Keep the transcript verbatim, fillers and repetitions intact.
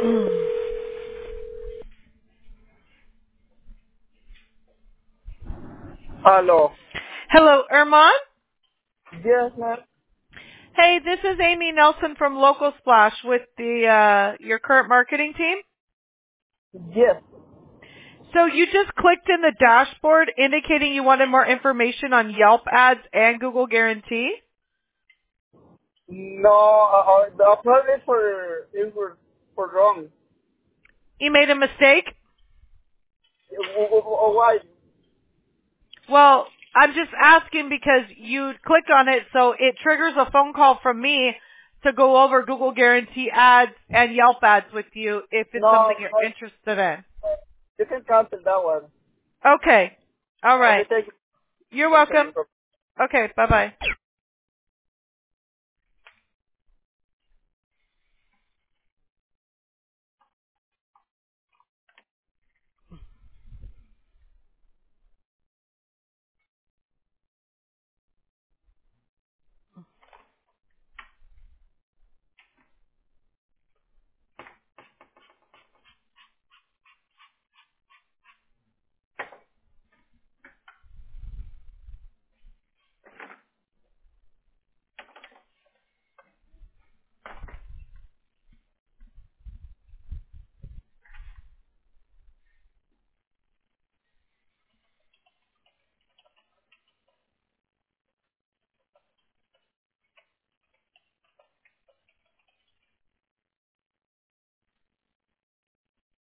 Hello. Hello, Irma. Yes, ma'am. Hey, this is Amy Nelson from Local Splash with the uh, your current marketing team. Yes. So you just clicked in the dashboard indicating you wanted more information on Yelp ads and Google Guarantee. No, uh, uh, the apply is for is for, for wrong. You made a mistake? Uh, uh, uh, Why? Well, I'm just asking because you clicked on it, so it triggers a phone call from me to go over Google Guarantee ads and Yelp ads with you if it's No, something you're no, interested in. you can cancel that one. Okay. All Okay, right. thank you. You're Thank you. welcome. Okay, bye-bye.